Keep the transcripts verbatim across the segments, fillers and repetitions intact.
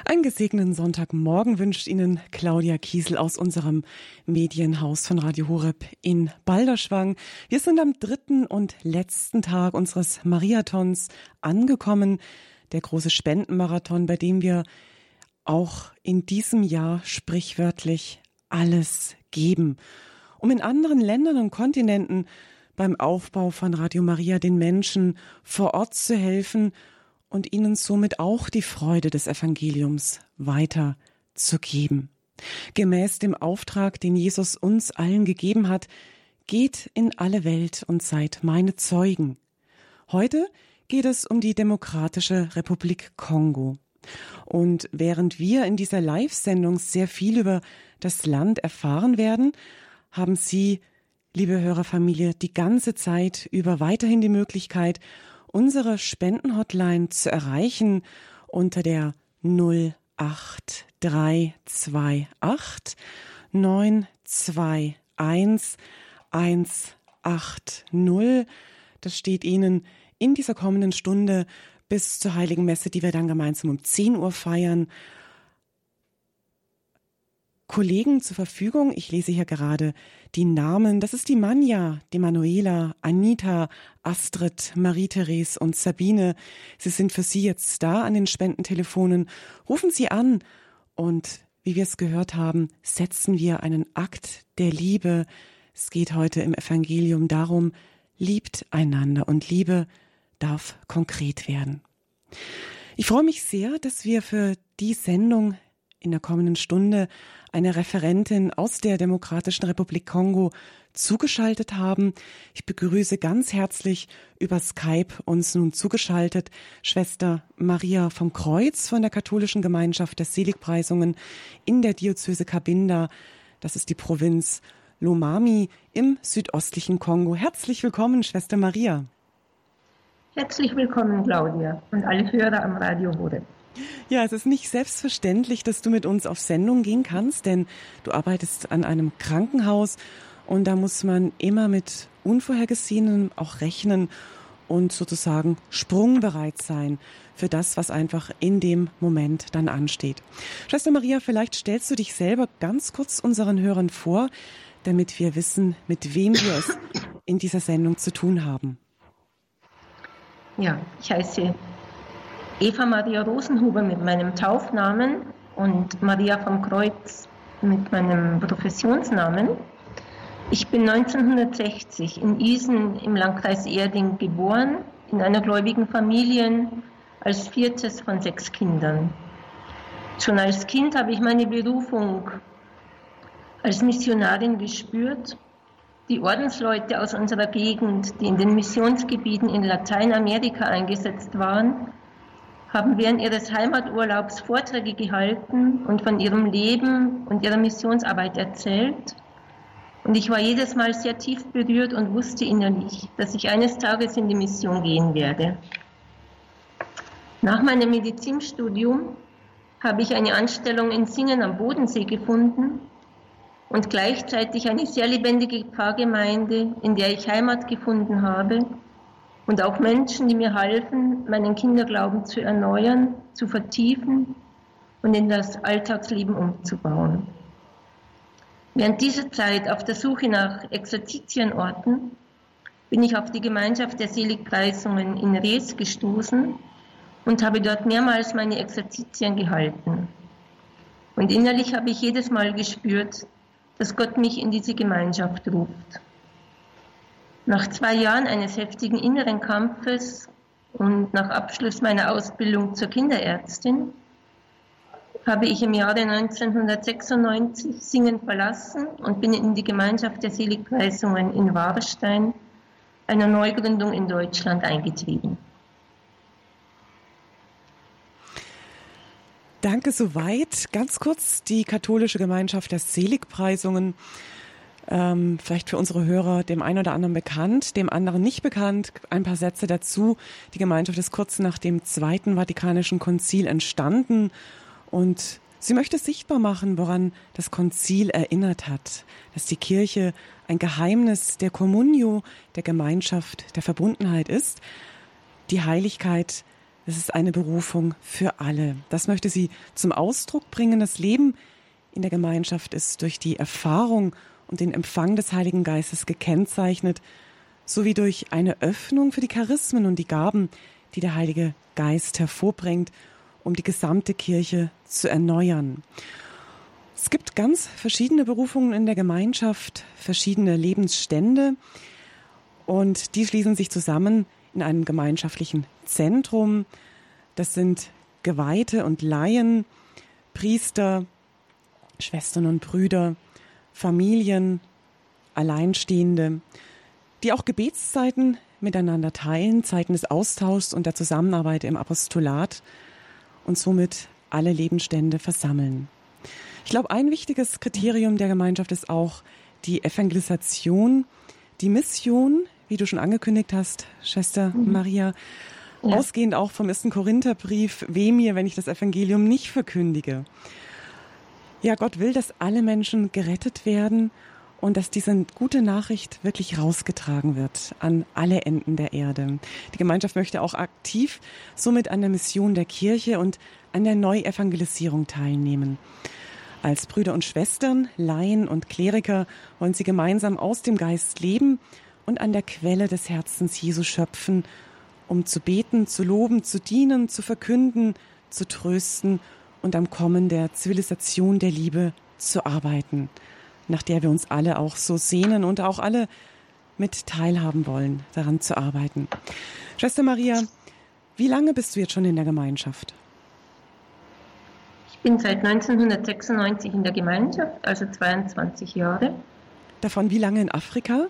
Einen gesegneten Sonntagmorgen wünscht Ihnen Claudia Kiesel aus unserem Medienhaus von Radio Horeb in Balderschwang. Wir sind am dritten und letzten Tag unseres Mariathons angekommen, der große Spendenmarathon, bei dem wir auch in diesem Jahr sprichwörtlich alles geben, um in anderen Ländern und Kontinenten beim Aufbau von Radio Maria den Menschen vor Ort zu helfen und ihnen somit auch die Freude des Evangeliums weiterzugeben. Gemäß dem Auftrag, den Jesus uns allen gegeben hat, geht in alle Welt und seid meine Zeugen. Heute geht es um die Demokratische Republik Kongo. Und während wir in dieser Live-Sendung sehr viel über das Land erfahren werden, haben Sie, liebe Hörerfamilie, die ganze Zeit über weiterhin die Möglichkeit, unsere Spendenhotline zu erreichen unter der null acht drei zwei acht neun zwei eins eins acht null. Das steht Ihnen in dieser kommenden Stunde bis zur Heiligen Messe, die wir dann gemeinsam um zehn Uhr feiern, Kollegen zur Verfügung. Ich lese hier gerade die Namen. Das ist die Manja, die Manuela, Anita, Astrid, Marie-Therese und Sabine. Sie sind für Sie jetzt da an den Spendentelefonen. Rufen Sie an und wie wir es gehört haben, setzen wir einen Akt der Liebe. Es geht heute im Evangelium darum, liebt einander und Liebe darf konkret werden. Ich freue mich sehr, dass wir für die Sendung in der kommenden Stunde eine Referentin aus der Demokratischen Republik Kongo zugeschaltet haben. Ich begrüße ganz herzlich über Skype uns nun zugeschaltet Schwester Maria vom Kreuz von der Katholischen Gemeinschaft der Seligpreisungen in der Diözese Cabinda. Das ist die Provinz Lomami im südöstlichen Kongo. Herzlich willkommen, Schwester Maria. Herzlich willkommen, Claudia, und alle Hörer am Radio Horeb. Ja, es ist nicht selbstverständlich, dass du mit uns auf Sendung gehen kannst, denn du arbeitest an einem Krankenhaus und da muss man immer mit Unvorhergesehenem auch rechnen und sozusagen sprungbereit sein für das, was einfach in dem Moment dann ansteht. Schwester Maria, vielleicht stellst du dich selber ganz kurz unseren Hörern vor, damit wir wissen, mit wem wir es in dieser Sendung zu tun haben. Ja, ich heiße Eva Maria Rosenhuber mit meinem Taufnamen und Maria vom Kreuz mit meinem Professionsnamen. Ich bin neunzehnhundertsechzig in Isen im Landkreis Erding geboren, in einer gläubigen Familie, als viertes von sechs Kindern. Schon als Kind habe ich meine Berufung als Missionarin gespürt. Die Ordensleute aus unserer Gegend, die in den Missionsgebieten in Lateinamerika eingesetzt waren, haben während ihres Heimaturlaubs Vorträge gehalten und von ihrem Leben und ihrer Missionsarbeit erzählt. Und ich war jedes Mal sehr tief berührt und wusste innerlich, dass ich eines Tages in die Mission gehen werde. Nach meinem Medizinstudium habe ich eine Anstellung in Singen am Bodensee gefunden und gleichzeitig eine sehr lebendige Pfarrgemeinde, in der ich Heimat gefunden habe und auch Menschen, die mir halfen, meinen Kinderglauben zu erneuern, zu vertiefen und in das Alltagsleben umzubauen. Während dieser Zeit auf der Suche nach Exerzitienorten bin ich auf die Gemeinschaft der Seligpreisungen in Rees gestoßen und habe dort mehrmals meine Exerzitien gehalten. Und innerlich habe ich jedes Mal gespürt, dass Gott mich in diese Gemeinschaft ruft. Nach zwei Jahren eines heftigen inneren Kampfes und nach Abschluss meiner Ausbildung zur Kinderärztin habe ich im Jahre neunzehnhundertsechsundneunzig Singen verlassen und bin in die Gemeinschaft der Seligpreisungen in Warstein, einer Neugründung in Deutschland, eingetreten. Danke soweit. Ganz kurz die Katholische Gemeinschaft der Seligpreisungen. Ähm, vielleicht für unsere Hörer dem einen oder anderen bekannt, dem anderen nicht bekannt. Ein paar Sätze dazu. Die Gemeinschaft ist kurz nach dem Zweiten Vatikanischen Konzil entstanden und sie möchte sichtbar machen, woran das Konzil erinnert hat, dass die Kirche ein Geheimnis der Communio, der Gemeinschaft, der Verbundenheit ist. Die Heiligkeit Es ist eine Berufung für alle. Das möchte sie zum Ausdruck bringen. Das Leben in der Gemeinschaft ist durch die Erfahrung und den Empfang des Heiligen Geistes gekennzeichnet, sowie durch eine Öffnung für die Charismen und die Gaben, die der Heilige Geist hervorbringt, um die gesamte Kirche zu erneuern. Es gibt ganz verschiedene Berufungen in der Gemeinschaft, verschiedene Lebensstände, und die schließen sich zusammen in einem gemeinschaftlichen Zentrum. Das sind Geweihte und Laien, Priester, Schwestern und Brüder, Familien, Alleinstehende, die auch Gebetszeiten miteinander teilen, Zeiten des Austauschs und der Zusammenarbeit im Apostolat und somit alle Lebensstände versammeln. Ich glaube, ein wichtiges Kriterium der Gemeinschaft ist auch die Evangelisation, die Mission, wie du schon angekündigt hast, Schwester mhm. Maria, ja. ausgehend auch vom ersten Korintherbrief, weh mir, wenn ich das Evangelium nicht verkündige. Ja, Gott will, dass alle Menschen gerettet werden und dass diese gute Nachricht wirklich rausgetragen wird an alle Enden der Erde. Die Gemeinschaft möchte auch aktiv somit an der Mission der Kirche und an der Neuevangelisierung teilnehmen. Als Brüder und Schwestern, Laien und Kleriker wollen sie gemeinsam aus dem Geist leben und an der Quelle des Herzens Jesu schöpfen, um zu beten, zu loben, zu dienen, zu verkünden, zu trösten und am Kommen der Zivilisation der Liebe zu arbeiten, nach der wir uns alle auch so sehnen und auch alle mit teilhaben wollen, daran zu arbeiten. Schwester Maria, wie lange bist du jetzt schon in der Gemeinschaft? Ich bin seit neunzehnhundertsechsundneunzig in der Gemeinschaft, also zweiundzwanzig Jahre. Davon wie lange in Afrika?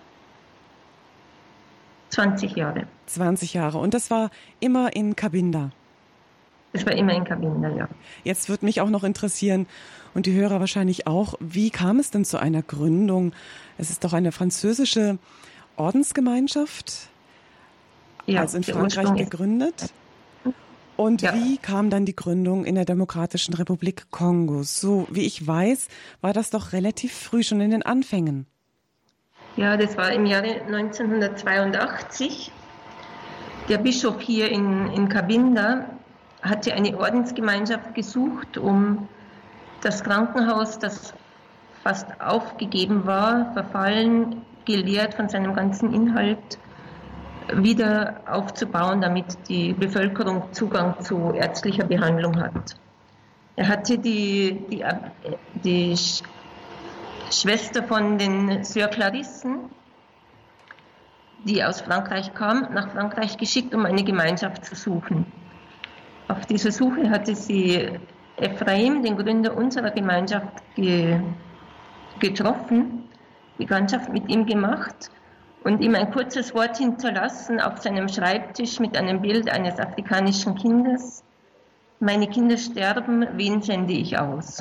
zwanzig Jahre. zwanzig Jahre. Und das war immer in Cabinda? Das war immer in Cabinda, ja. Jetzt würde mich auch noch interessieren, und die Hörer wahrscheinlich auch, wie kam es denn zu einer Gründung? Es ist doch eine französische Ordensgemeinschaft, ja, also in Frankreich gegründet. Und ja. Wie kam dann die Gründung in der Demokratischen Republik Kongo? So wie ich weiß, war das doch relativ früh schon in den Anfängen. Ja, das war im Jahre neunzehnhundertzweiundachtzig. Der Bischof hier in, in Cabinda hatte eine Ordensgemeinschaft gesucht, um das Krankenhaus, das fast aufgegeben war, verfallen, geleert von seinem ganzen Inhalt, wieder aufzubauen, damit die Bevölkerung Zugang zu ärztlicher Behandlung hat. Er hatte die, die, die Schwester von den Sœurs Clarissen, die aus Frankreich kam, nach Frankreich geschickt, um eine Gemeinschaft zu suchen. Auf dieser Suche hatte sie Ephraim, den Gründer unserer Gemeinschaft, ge- getroffen, Bekanntschaft mit ihm gemacht und ihm ein kurzes Wort hinterlassen auf seinem Schreibtisch mit einem Bild eines afrikanischen Kindes. Meine Kinder sterben, wen sende ich aus?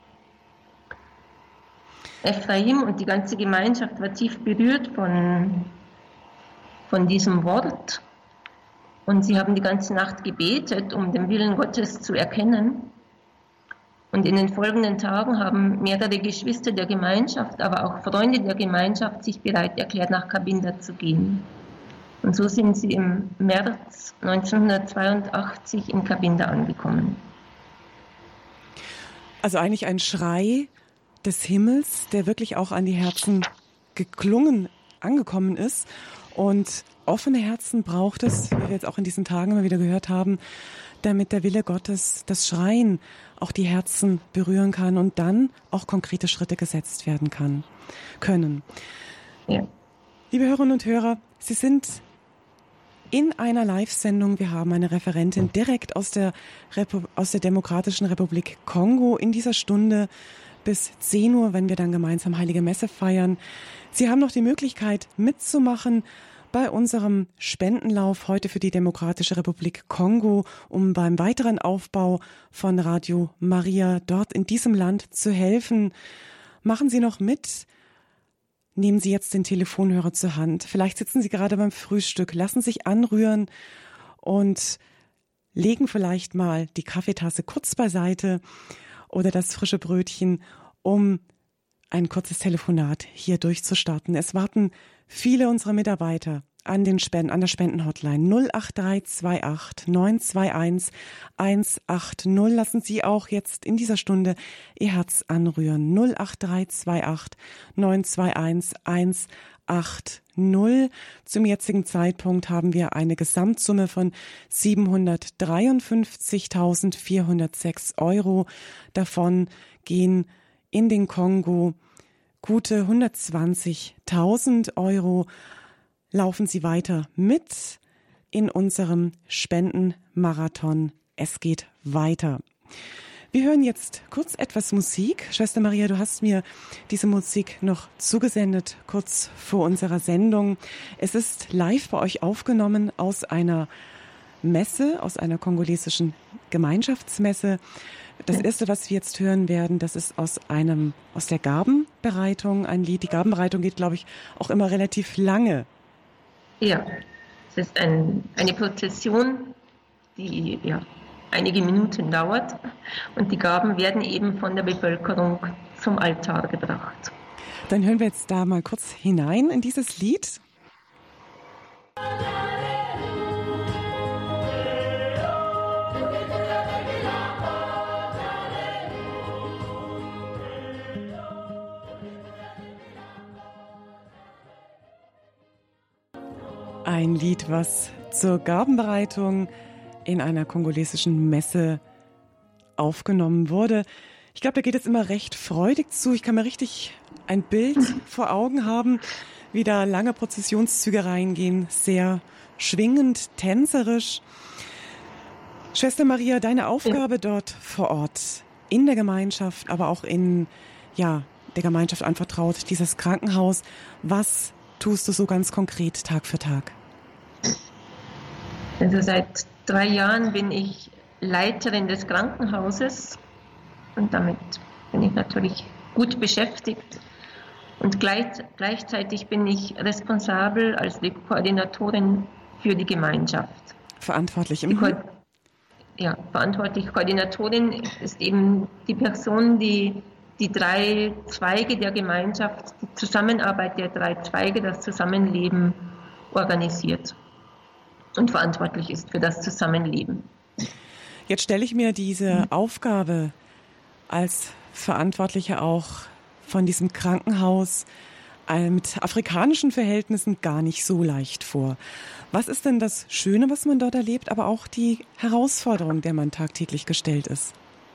Ephraim und die ganze Gemeinschaft war tief berührt von, von diesem Wort. Und sie haben die ganze Nacht gebetet, um den Willen Gottes zu erkennen. Und in den folgenden Tagen haben mehrere Geschwister der Gemeinschaft, aber auch Freunde der Gemeinschaft sich bereit erklärt, nach Cabinda zu gehen. Und so sind sie im März neunzehnhundertzweiundachtzig in Cabinda angekommen. Also eigentlich ein Schrei des Himmels, der wirklich auch an die Herzen geklungen, angekommen ist. Und offene Herzen braucht es, wie wir jetzt auch in diesen Tagen immer wieder gehört haben, damit der Wille Gottes, das Schreien, auch die Herzen berühren kann und dann auch konkrete Schritte gesetzt werden kann, können. Ja. Liebe Hörerinnen und Hörer, Sie sind in einer Live-Sendung. Wir haben eine Referentin direkt aus der, Repu- aus der Demokratischen Republik Kongo in dieser Stunde bis zehn Uhr, wenn wir dann gemeinsam Heilige Messe feiern. Sie haben noch die Möglichkeit mitzumachen bei unserem Spendenlauf heute für die Demokratische Republik Kongo, um beim weiteren Aufbau von Radio Maria dort in diesem Land zu helfen. Machen Sie noch mit. Nehmen Sie jetzt den Telefonhörer zur Hand. Vielleicht sitzen Sie gerade beim Frühstück, lassen sich anrühren und legen vielleicht mal die Kaffeetasse kurz beiseite oder das frische Brötchen, um ein kurzes Telefonat hier durchzustarten. Es warten viele unserer Mitarbeiter an den Spenden, an der Spendenhotline null acht drei zwei acht neun zwei eins eins acht null. Lassen Sie auch jetzt in dieser Stunde Ihr Herz anrühren. null acht drei zwei acht neun zwei eins eins acht null. Zum jetzigen Zeitpunkt haben wir eine Gesamtsumme von siebenhundertdreiundfünfzigtausendvierhundertsechs Euro. Davon gehen in den Kongo gute hundertzwanzigtausend Euro. Laufen Sie weiter mit in unserem Spendenmarathon. Es geht weiter. Wir hören jetzt kurz etwas Musik. Schwester Maria, du hast mir diese Musik noch zugesendet, kurz vor unserer Sendung. Es ist live bei euch aufgenommen aus einer Messe, aus einer kongolesischen Gemeinschaftsmesse. Das erste, was wir jetzt hören werden, das ist aus einem, aus der Gabenbereitung ein Lied. Die Gabenbereitung geht, glaube ich, auch immer relativ lange. Ja, es ist ein, eine Prozession, die ja einige Minuten dauert, und die Gaben werden eben von der Bevölkerung zum Altar gebracht. Dann hören wir jetzt da mal kurz hinein in dieses Lied. Ein Lied, was zur Gabenbereitung in einer kongolesischen Messe aufgenommen wurde. Ich glaube, da geht es immer recht freudig zu. Ich kann mir richtig ein Bild vor Augen haben, wie da lange Prozessionszüge reingehen, sehr schwingend, tänzerisch. Schwester Maria, deine Aufgabe dort vor Ort, in der Gemeinschaft, aber auch in ja, der Gemeinschaft anvertraut, dieses Krankenhaus. Was tust du so ganz konkret Tag für Tag? Also seit drei Jahren bin ich Leiterin des Krankenhauses und damit bin ich natürlich gut beschäftigt. Und gleich, gleichzeitig bin ich responsabel als die Koordinatorin für die Gemeinschaft. Verantwortlich im die Ko- Ja, verantwortlich. Koordinatorin ist eben die Person, die die drei Zweige der Gemeinschaft, die Zusammenarbeit der drei Zweige, das Zusammenleben organisiert und verantwortlich ist für das Zusammenleben. Jetzt stelle ich mir diese Aufgabe als Verantwortliche auch von diesem Krankenhaus mit afrikanischen Verhältnissen gar nicht so leicht vor. Was ist denn das Schöne, was man dort erlebt, aber auch die Herausforderung, der man tagtäglich gestellt ist?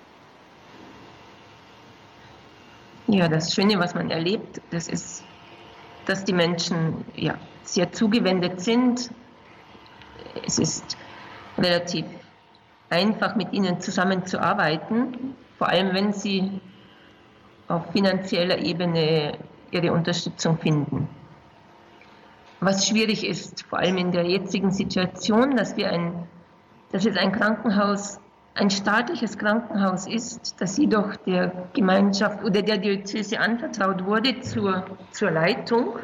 Ja, das Schöne, was man erlebt, das ist, dass die Menschen ja, sehr zugewendet sind. Es ist relativ einfach, mit ihnen zusammenzuarbeiten, vor allem wenn sie auf finanzieller Ebene ihre Unterstützung finden. Was schwierig ist, vor allem in der jetzigen Situation, dass wir ein, dass es ein Krankenhaus, ein staatliches Krankenhaus ist, das jedoch der Gemeinschaft oder der Diözese anvertraut wurde zur, zur Leitung.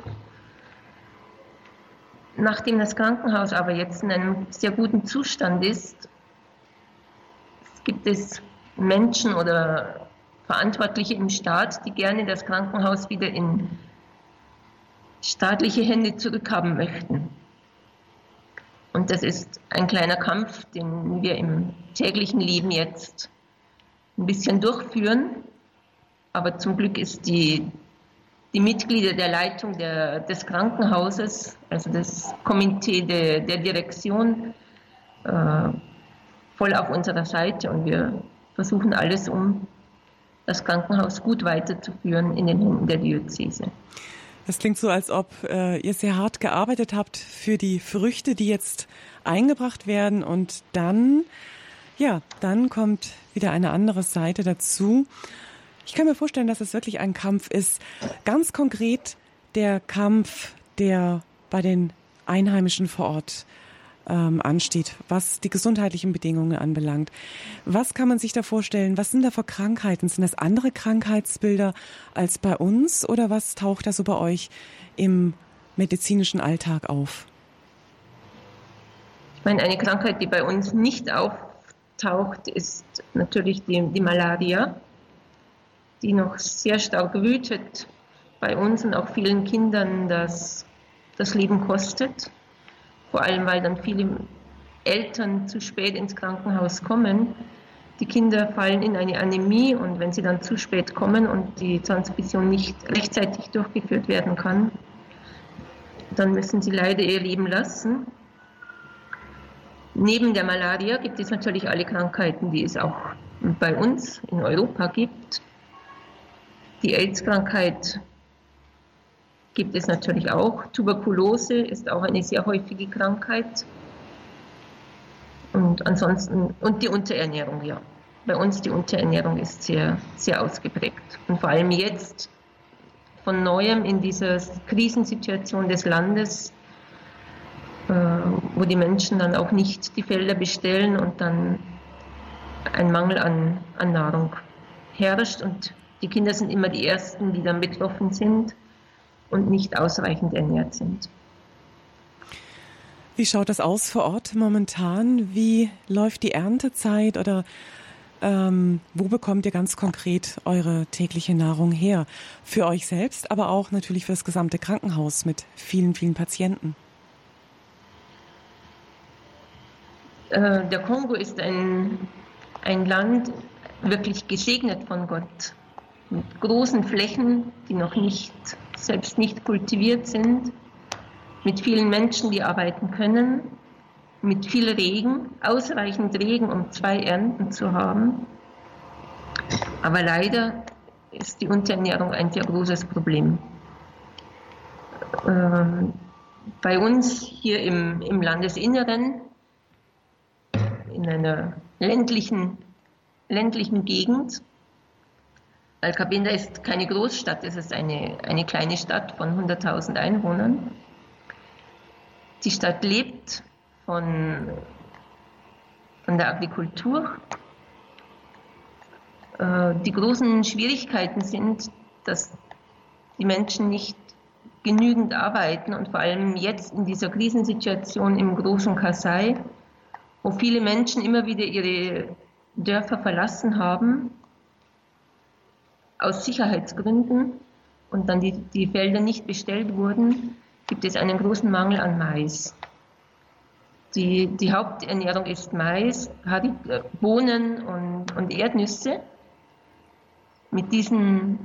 Nachdem das Krankenhaus aber jetzt in einem sehr guten Zustand ist, gibt es Menschen oder Verantwortliche im Staat, die gerne das Krankenhaus wieder in staatliche Hände zurückhaben möchten. Und das ist ein kleiner Kampf, den wir im täglichen Leben jetzt ein bisschen durchführen. Aber zum Glück ist die, die Mitglieder der Leitung der, des Krankenhauses, also das Komitee de, der Direktion, äh, voll auf unserer Seite. Und wir versuchen alles, um das Krankenhaus gut weiterzuführen in den Händen der Diözese. Das klingt so, als ob äh, ihr sehr hart gearbeitet habt für die Früchte, die jetzt eingebracht werden. Und dann, ja, dann kommt wieder eine andere Seite dazu. Ich kann mir vorstellen, dass es wirklich ein Kampf ist. Ganz konkret der Kampf, der bei den Einheimischen vor Ort ähm, ansteht, was die gesundheitlichen Bedingungen anbelangt. Was kann man sich da vorstellen? Was sind da für Krankheiten? Sind das andere Krankheitsbilder als bei uns oder was taucht da so bei euch im medizinischen Alltag auf? Ich meine, eine Krankheit, die bei uns nicht auftaucht, ist natürlich die, die Malaria, die noch sehr stark wütet bei uns und auch vielen Kindern das, das Leben kostet. vor allem weil dann viele Eltern zu spät ins Krankenhaus kommen. Die Kinder fallen in eine Anämie und wenn sie dann zu spät kommen und die Transfusion nicht rechtzeitig durchgeführt werden kann, dann müssen sie leider ihr Leben lassen. Neben der Malaria gibt es natürlich alle Krankheiten, die es auch bei uns in Europa gibt. Die AIDS-Krankheit gibt es natürlich auch. Tuberkulose ist auch eine sehr häufige Krankheit. Und ansonsten, und die Unterernährung, ja. Bei uns die Unterernährung ist sehr, sehr ausgeprägt. Und vor allem jetzt von Neuem in dieser Krisensituation des Landes, äh, wo die Menschen dann auch nicht die Felder bestellen und dann ein Mangel an, an Nahrung herrscht. Und die Kinder sind immer die Ersten, die dann betroffen sind und nicht ausreichend ernährt sind. Wie schaut das aus vor Ort momentan? Wie läuft die Erntezeit oder ähm, wo bekommt ihr ganz konkret eure tägliche Nahrung her? Für euch selbst, aber auch natürlich für das gesamte Krankenhaus mit vielen, vielen Patienten. Äh, der Kongo ist ein, ein Land wirklich gesegnet von Gott. Mit großen Flächen, die noch nicht, selbst nicht kultiviert sind. Mit vielen Menschen, die arbeiten können, mit viel Regen, ausreichend Regen, um zwei Ernten zu haben. Aber leider ist die Unterernährung ein sehr großes Problem. Ähm, bei uns hier im, im Landesinneren, in einer ländlichen, ländlichen Gegend, Al-Cabinda ist keine Großstadt, es ist eine, eine kleine Stadt von hunderttausend Einwohnern. Die Stadt lebt von, von der Agrikultur. Äh, die großen Schwierigkeiten sind, dass die Menschen nicht genügend arbeiten und vor allem jetzt in dieser Krisensituation im großen Kasai, wo viele Menschen immer wieder ihre Dörfer verlassen haben, aus Sicherheitsgründen und dann die, die Felder nicht bestellt wurden, gibt es einen großen Mangel an Mais. Die, die Haupternährung ist Mais, Bohnen und, und Erdnüsse. Mit diesen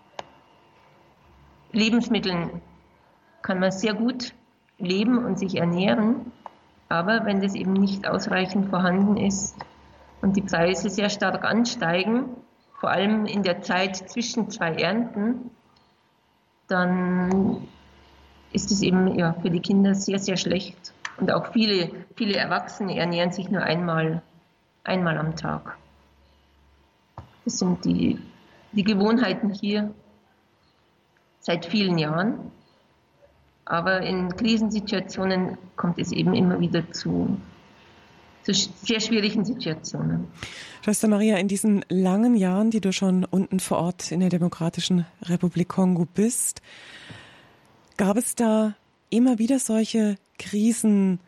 Lebensmitteln kann man sehr gut leben und sich ernähren, aber wenn das eben nicht ausreichend vorhanden ist und die Preise sehr stark ansteigen, vor allem in der Zeit zwischen zwei Ernten, dann ist es eben ja, für die Kinder sehr, sehr schlecht. Und auch viele, viele Erwachsene ernähren sich nur einmal, einmal am Tag. Das sind die, die Gewohnheiten hier seit vielen Jahren. Aber in Krisensituationen kommt es eben immer wieder zu, zu sehr schwierigen Situationen. Schwester Maria, in diesen langen Jahren, die du schon unten vor Ort in der Demokratischen Republik Kongo bist, gab es da immer wieder solche Krisenzeiten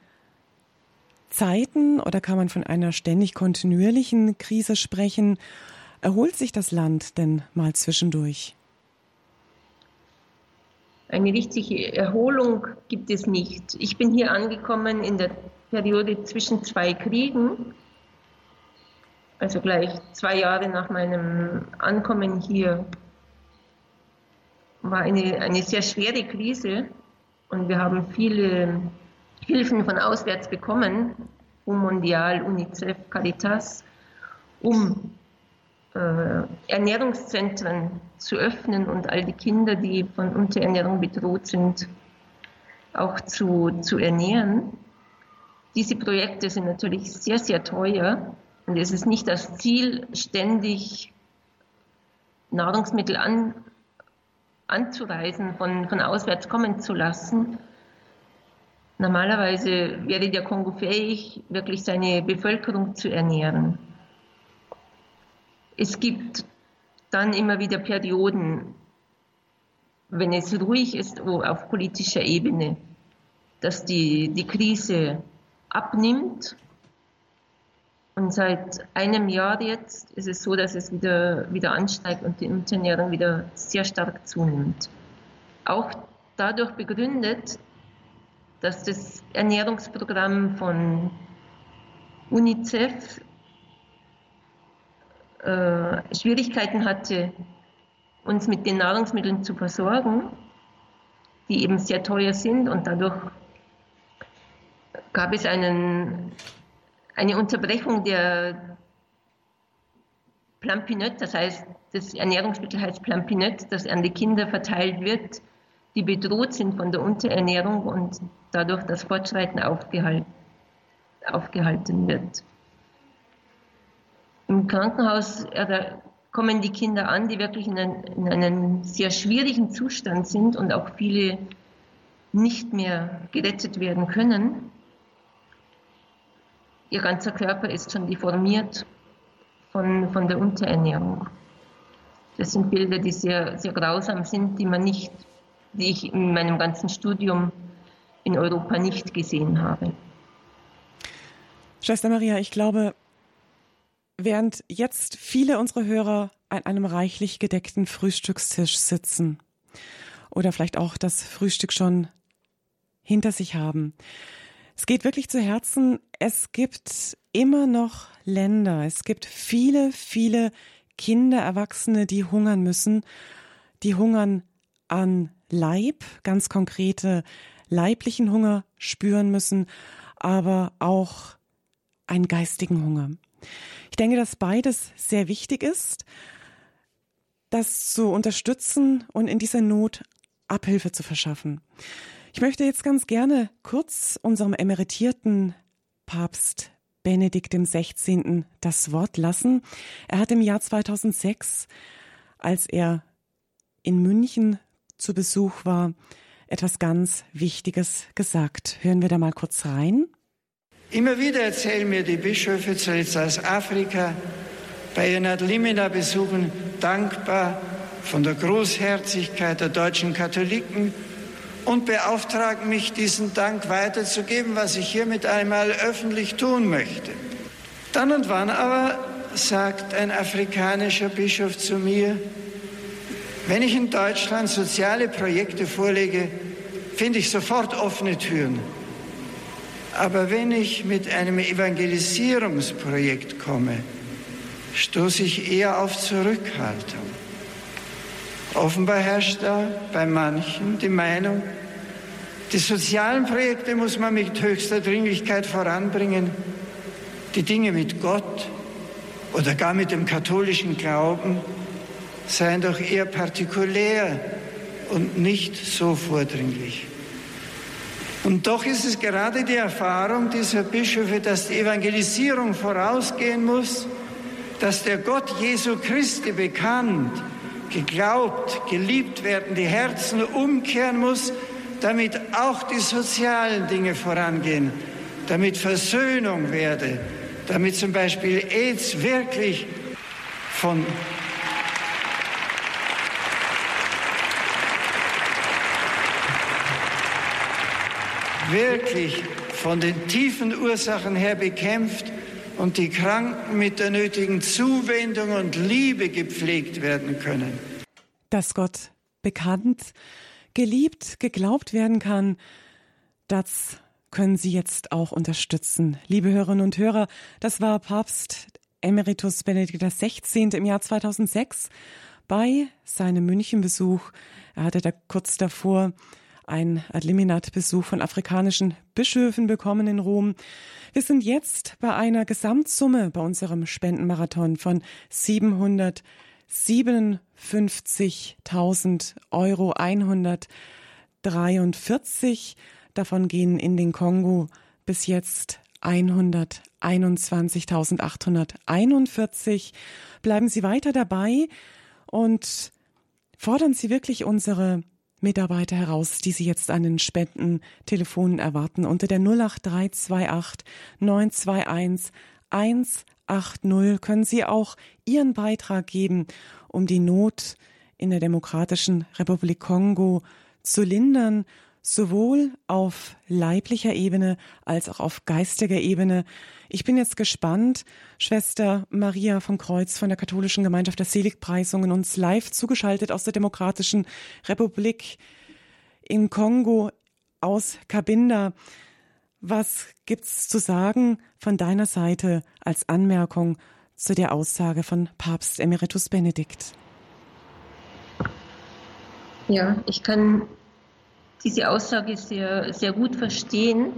oder kann man von einer ständig kontinuierlichen Krise sprechen? Erholt sich das Land denn mal zwischendurch? Eine richtige Erholung gibt es nicht. Ich bin hier angekommen in der Periode zwischen zwei Kriegen, also gleich zwei Jahre nach meinem Ankommen hier, war eine, eine sehr schwere Krise und wir haben viele Hilfen von auswärts bekommen, um Mondial, UNICEF, Caritas, um äh, Ernährungszentren zu öffnen und all die Kinder, die von Unterernährung bedroht sind, auch zu, zu ernähren. Diese Projekte sind natürlich sehr, sehr teuer und es ist nicht das Ziel, ständig Nahrungsmittel an, anzureisen, von, von auswärts kommen zu lassen. Normalerweise wäre der Kongo fähig, wirklich seine Bevölkerung zu ernähren. Es gibt dann immer wieder Perioden, wenn es ruhig ist auf politischer Ebene, dass die, die Krise abnimmt. Und seit einem Jahr jetzt ist es so, dass es wieder, wieder ansteigt und die Unterernährung wieder sehr stark zunimmt. Auch dadurch begründet, dass das Ernährungsprogramm von UNICEF äh, Schwierigkeiten hatte, uns mit den Nahrungsmitteln zu versorgen, die eben sehr teuer sind, und dadurch gab es einen, eine Unterbrechung der Plumpinette, das heißt, das Ernährungsmittel heißt Plumpinette, das an die Kinder verteilt wird, die bedroht sind von der Unterernährung und dadurch das Fortschreiten aufgehalten, aufgehalten wird. Im Krankenhaus kommen die Kinder an, die wirklich in, ein, in einem sehr schwierigen Zustand sind und auch viele nicht mehr gerettet werden können. Ihr ganzer Körper ist schon deformiert von, von der Unterernährung. Das sind Bilder, die sehr, sehr grausam sind, die man nicht, die ich in meinem ganzen Studium in Europa nicht gesehen habe. Schwester Maria, ich glaube, während jetzt viele unserer Hörer an einem reichlich gedeckten Frühstückstisch sitzen oder vielleicht auch das Frühstück schon hinter sich haben, es geht wirklich zu Herzen. Es gibt immer noch Länder, es gibt viele, viele Kinder, Erwachsene, die hungern müssen, die hungern an Leib, ganz konkrete leiblichen Hunger spüren müssen, aber auch einen geistigen Hunger. Ich denke, dass beides sehr wichtig ist, das zu unterstützen und in dieser Not Abhilfe zu verschaffen. Ich möchte jetzt ganz gerne kurz unserem emeritierten Papst Benedikt dem Sechzehnten das Wort lassen. Er hat im Jahr zweitausendsechs, als er in München zu Besuch war, etwas ganz Wichtiges gesagt. Hören wir da mal kurz rein. Immer wieder erzählen mir die Bischöfe, zuletzt aus Afrika, bei ihren Ad limina-Besuchen dankbar von der Großherzigkeit der deutschen Katholiken und beauftragen mich, diesen Dank weiterzugeben, was ich hiermit einmal öffentlich tun möchte. Dann und wann aber sagt ein afrikanischer Bischof zu mir, wenn ich in Deutschland soziale Projekte vorlege, finde ich sofort offene Türen. Aber wenn ich mit einem Evangelisierungsprojekt komme, stoße ich eher auf Zurückhaltung. Offenbar herrscht da bei manchen die Meinung, die sozialen Projekte muss man mit höchster Dringlichkeit voranbringen, die Dinge mit Gott oder gar mit dem katholischen Glauben seien doch eher partikulär und nicht so vordringlich. Und doch ist es gerade die Erfahrung dieser Bischöfe, dass die Evangelisierung vorausgehen muss, dass der Gott Jesu Christi bekannt, geglaubt, geliebt werden, die Herzen umkehren muss, damit auch die sozialen Dinge vorangehen, damit Versöhnung werde, damit zum Beispiel AIDS wirklich von wirklich von den tiefen Ursachen her bekämpft und die Kranken mit der nötigen Zuwendung und Liebe gepflegt werden können. Dass Gott bekannt, geliebt, geglaubt werden kann, das können Sie jetzt auch unterstützen. Liebe Hörerinnen und Hörer, das war Papst Emeritus Benedikt der Sechzehnte im Jahr zweitausendsechs bei seinem Münchenbesuch. Er hatte da kurz davor ein Ad limina-Besuch von afrikanischen Bischöfen bekommen in Rom. Wir sind jetzt bei einer Gesamtsumme bei unserem Spendenmarathon von siebenhundertsiebenundfünfzigtausend Euro hundertdreiundvierzig. Davon gehen in den Kongo bis jetzt hunderteinundzwanzigtausendachthunderteinundvierzig. Bleiben Sie weiter dabei und fordern Sie wirklich unsere Mitarbeiter heraus, die Sie jetzt an den Spendentelefonen erwarten. Unter der null acht drei zwei acht neun zwei eins eins acht null können Sie auch Ihren Beitrag geben, um die Not in der Demokratischen Republik Kongo zu lindern, sowohl auf leiblicher Ebene als auch auf geistiger Ebene. Ich bin jetzt gespannt, Schwester Maria vom Kreuz von der Katholischen Gemeinschaft der Seligpreisungen, uns live zugeschaltet aus der Demokratischen Republik im Kongo. aus Cabinda. Was gibt's zu sagen von deiner Seite als Anmerkung zu der Aussage von Papst Emeritus Benedikt? Ja, ich kann diese Aussage sehr, sehr gut verstehen.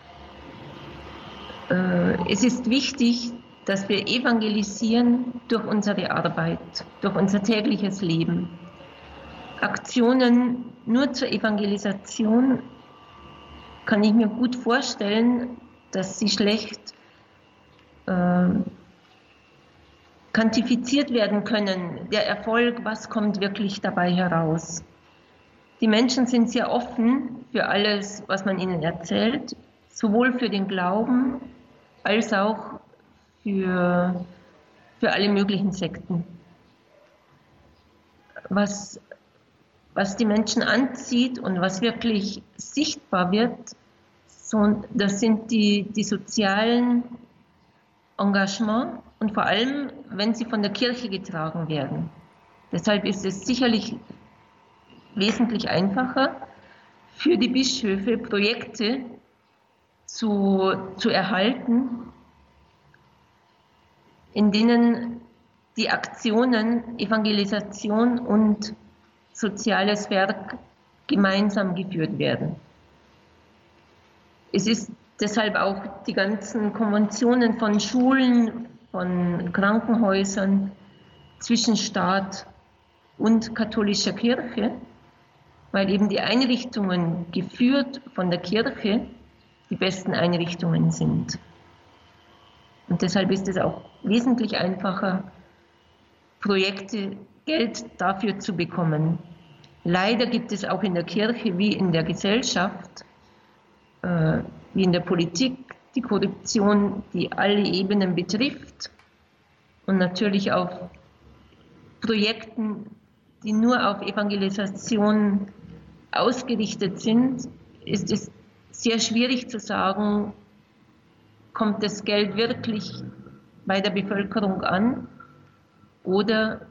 Es ist wichtig, dass wir evangelisieren durch unsere Arbeit, durch unser tägliches Leben. Aktionen nur zur Evangelisation kann ich mir gut vorstellen, dass sie schlecht äh, quantifiziert werden können. Der Erfolg, was kommt wirklich dabei heraus? Die Menschen sind sehr offen für alles, was man ihnen erzählt, sowohl für den Glauben als auch für, für alle möglichen Sekten. Was, was die Menschen anzieht und was wirklich sichtbar wird, so, das sind die, die sozialen Engagements und vor allem, wenn sie von der Kirche getragen werden. Deshalb ist es sicherlich wesentlich einfacher für die Bischöfe, Projekte zu, zu erhalten, in denen die Aktionen Evangelisation und soziales Werk gemeinsam geführt werden. Es ist deshalb auch die ganzen Konventionen von Schulen, von Krankenhäusern zwischen Staat und katholischer Kirche, weil eben die Einrichtungen geführt von der Kirche die besten Einrichtungen sind. Und deshalb ist es auch wesentlich einfacher, Projekte, Geld dafür zu bekommen. Leider gibt es auch in der Kirche wie in der Gesellschaft, äh, wie in der Politik, die Korruption, die alle Ebenen betrifft. Und natürlich auf Projekten, die nur auf Evangelisation ausgerichtet sind, ist es sehr schwierig zu sagen, kommt das Geld wirklich bei der Bevölkerung an oder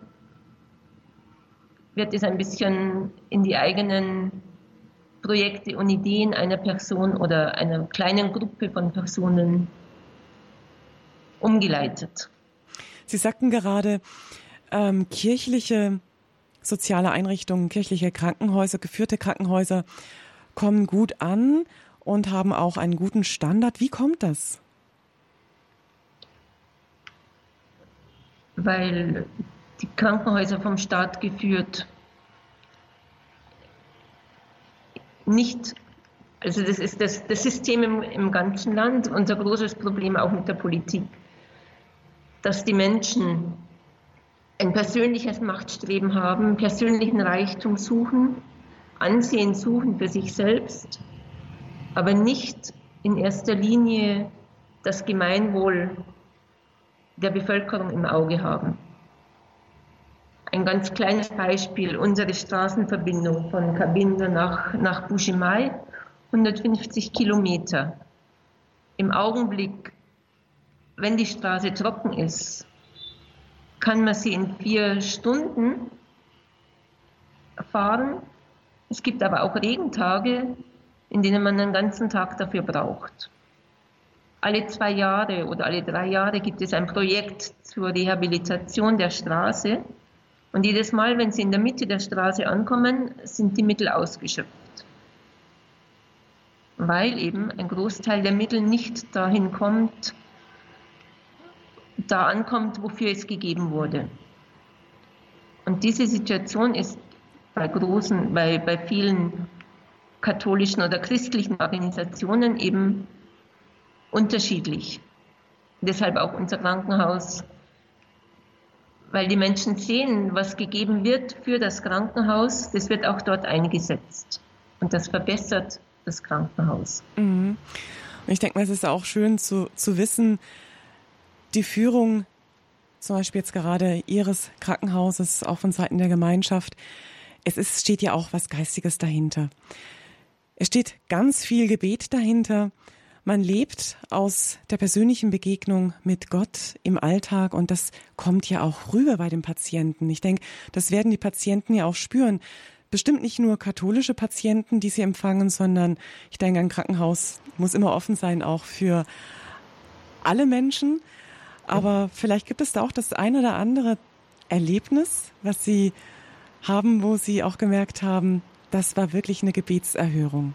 wird es ein bisschen in die eigenen Projekte und Ideen einer Person oder einer kleinen Gruppe von Personen umgeleitet. Sie sagten gerade, ähm, kirchliche soziale Einrichtungen, kirchliche Krankenhäuser, geführte Krankenhäuser kommen gut an und haben auch einen guten Standard. Wie kommt das? Weil die Krankenhäuser vom Staat geführt nicht, also das ist das, das System im, im ganzen Land, unser großes Problem auch mit der Politik, dass die Menschen ein persönliches Machtstreben haben, persönlichen Reichtum suchen, Ansehen suchen für sich selbst, aber nicht in erster Linie das Gemeinwohl der Bevölkerung im Auge haben. Ein ganz kleines Beispiel, unsere Straßenverbindung von Cabinda nach, nach Buschimai, hundertfünfzig Kilometer. Im Augenblick, wenn die Straße trocken ist, kann man sie in vier Stunden fahren. Es gibt aber auch Regentage, in denen man einen ganzen Tag dafür braucht. Alle zwei Jahre oder alle drei Jahre gibt es ein Projekt zur Rehabilitation der Straße. Und jedes Mal, wenn sie in der Mitte der Straße ankommen, sind die Mittel ausgeschöpft. Weil eben ein Großteil der Mittel nicht dahin kommt, da ankommt, wofür es gegeben wurde. Und diese Situation ist bei großen, bei, bei vielen katholischen oder christlichen Organisationen eben unterschiedlich. Deshalb auch unser Krankenhaus, weil die Menschen sehen, was gegeben wird für das Krankenhaus, das wird auch dort eingesetzt. Und das verbessert das Krankenhaus. Mhm. Und ich denke mal, es ist auch schön zu, zu wissen, die Führung, zum Beispiel jetzt gerade Ihres Krankenhauses, auch von Seiten der Gemeinschaft, es ist, steht ja auch was Geistiges dahinter. Es steht ganz viel Gebet dahinter. Man lebt aus der persönlichen Begegnung mit Gott im Alltag und das kommt ja auch rüber bei den Patienten. Ich denke, das werden die Patienten ja auch spüren. bestimmt nicht nur katholische Patienten, die Sie empfangen, sondern ich denke, ein Krankenhaus muss immer offen sein, auch für alle Menschen. Aber vielleicht gibt es da auch das ein oder andere Erlebnis, was Sie haben, wo Sie auch gemerkt haben, das war wirklich eine Gebetserhörung.